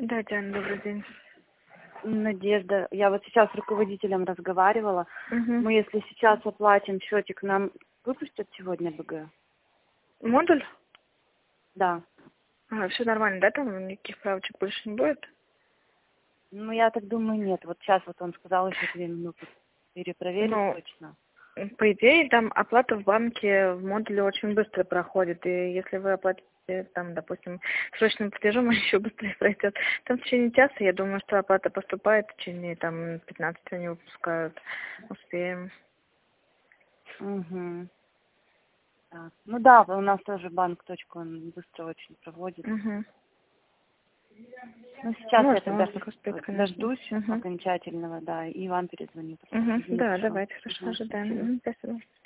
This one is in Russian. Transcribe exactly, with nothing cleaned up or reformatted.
Да, Диана, добрый день. Надежда, я вот сейчас с руководителем разговаривала. Угу. Мы если сейчас оплатим счетик, нам выпустят сегодня БГ? Модуль? Да. А, все нормально, да? Там никаких правочек больше не будет? Ну, я так думаю, нет. Вот сейчас вот он сказал еще две минуты перепроверить Ну, точно. по идее, там оплата в банке в модуле очень быстро проходит. И если вы оплатите, там, допустим, срочным платежом, еще быстрее пройдет. Там в течение часа, я думаю, что оплата поступает, в течение там пятнадцати они выпускают. Успеем. Угу. Так. Ну да, у нас тоже банк точку, он быстро очень проводит. Угу. Ну, сейчас Можно, я тогда можно успеть, конечно. дождусь Угу. окончательного, да, и вам перезвоню. Угу. Да, Хорошо. давайте, хорошо, Угу. ожидаем. Спасибо. Мгм, спасибо.